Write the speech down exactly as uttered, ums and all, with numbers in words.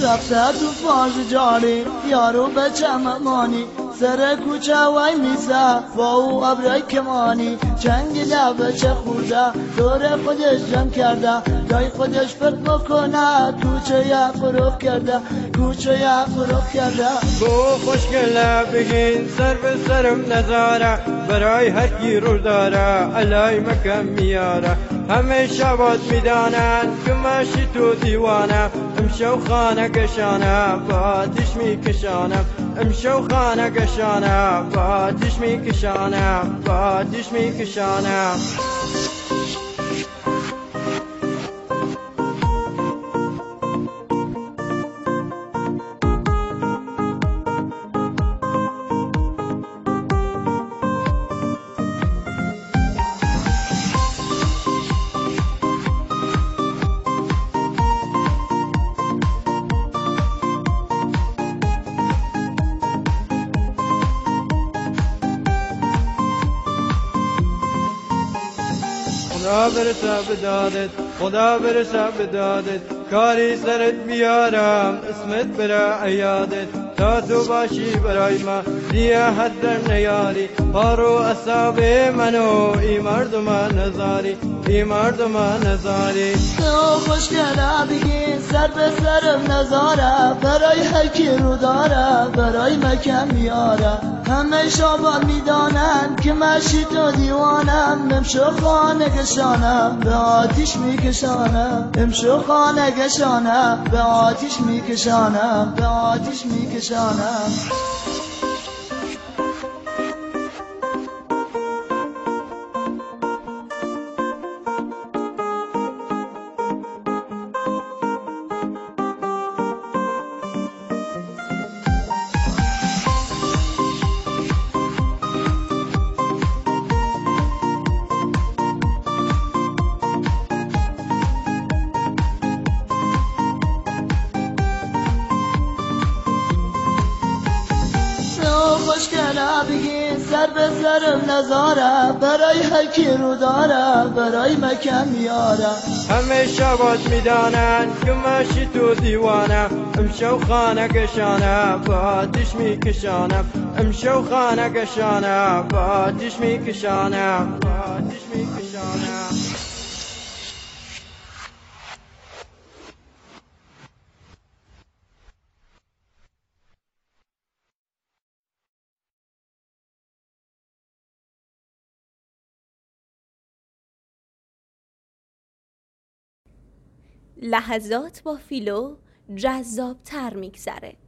رفته تو فاش جاری یارو بچه ممانی سر کوچه وای میسه با او ابرای کمانی چنگ ده بچه خورده دور خودش جمع کرده جای خودش فکر میکنه کوچه یا فروخ کرده کوچه یا فروخ کرده. بو خوشگله بگین سر به سرم نزاره برای هر کی رو داره علای مکم میاره همه شبات میدانن که ماشی تو دیوانم امشو خانه کشانم با آتش میکشانم امشو خانه کشانم با آتش میکشانم با آتش میکشانم. خدا برسه به دادت خدا برسه به دادت کاری سرت بیارم اسمت بره عیادت تا تو باشی برای ما دیگه حد در نیاری پارو اصاب منو ای مردم نزاری ای مردم نزاری. تو خوشگله بگین سر به سرم نزاره برای هر کی رو داره برای مکم میاره همه شابان میدانن که مشی تو دیوانم امشو خانه کشانم به آتیش میکشانم امشو خانه کشانم به آتیش میکشانم به آتیش میکشانم. خوشگله بگین سر به سرم نزاره برای هر کی رو داره برای مکم میاره همه شبات میدانن که ماشی تو دیوانم امشو خانه کشانم با آتش میکشانم امشو خانه کشانم با آتش میکشانم با آتش میکشانم. لحظات با فیلو جذاب تر میگذره.